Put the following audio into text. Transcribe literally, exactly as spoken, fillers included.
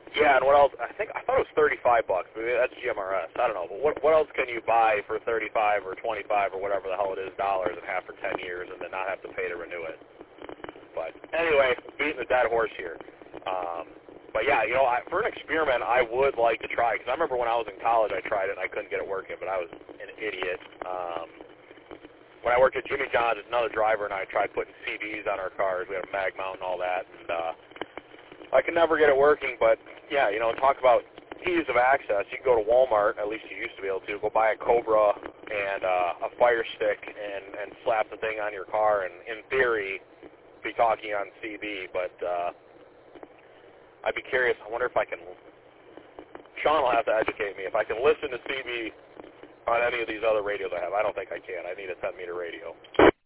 Yeah, and what else? I think I thought it was thirty-five bucks. Maybe that's G M R S. I don't know, but what what else can you buy for thirty-five or twenty-five or whatever the hell it is dollars and have for ten years and then not have to pay to renew it? But anyway, beating the dead horse here. Um, but yeah, you know, I, for an experiment, I would like to try because I remember when I was in college, I tried it and I couldn't get it working, but I was an idiot. Um, when I worked at Jimmy John's, another driver and I tried putting C Ds on our cars. We had a mag mount and all that, and uh, I could never get it working. But yeah, you know, talk about ease of access. You can go to Walmart, at least you used to be able to, go buy a Cobra and uh, a Fire Stick and, and slap the thing on your car, and in theory, be talking on C B. But uh, I'd be curious. I wonder if I can. Sean will have to educate me if I can listen to C B on any of these other radios I have. I don't think I can. I need a ten meter radio.